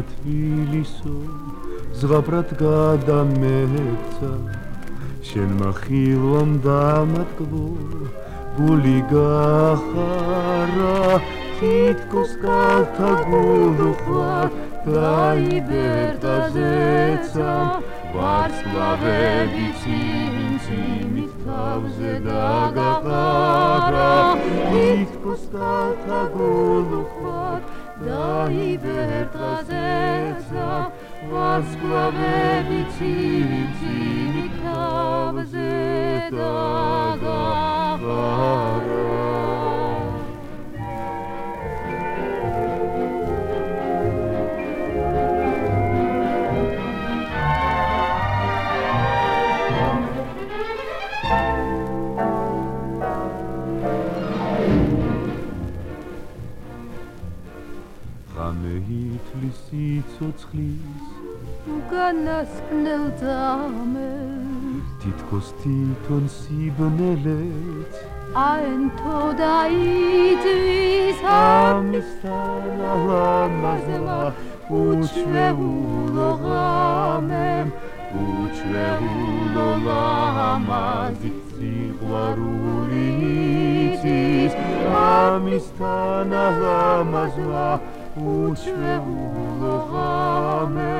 თბილისო ზღაპრად გადამექცა შენმა ხილვამ დამატკბო გული გახარა თითქოს კალთა გულუხვარ დაიბერტაზეცა ვარსკვლავები ციმით თავზე დაგაყარა თითქოს კალთა გულუხვარ დაიბერტაზეცა ვარსკვლავები ციმით თავზე დაგაყარა ითვლის სიცოცხლის უკანასკნელ ძამებს თითქოს თვითონ სიბნელეც აენთო დაიძვის ამისთან ალამაზმა უჩვეულო ღამემ უჩვეულო ლამაზი სიყვარული იცის ამისთან ალამაზმა უჩვეულო ღამემ